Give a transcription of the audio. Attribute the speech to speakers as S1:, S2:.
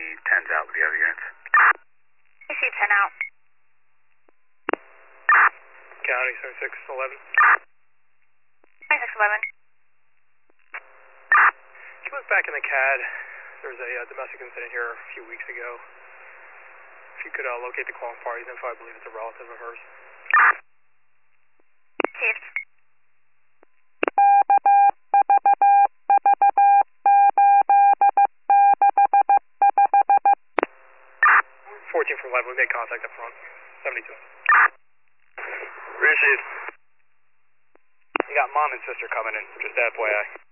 S1: 10's out with the other units.
S2: AC 10 out.
S3: County 7611.
S2: 2611.
S3: If you look back in the CAD, there was a domestic incident here a few weeks ago. If you could locate the calling party's info, I believe it's a relative of hers.
S2: Chief.
S3: 14 from 11, we made contact up front. 72.
S1: Received.
S3: You got mom and sister coming in, just FYI.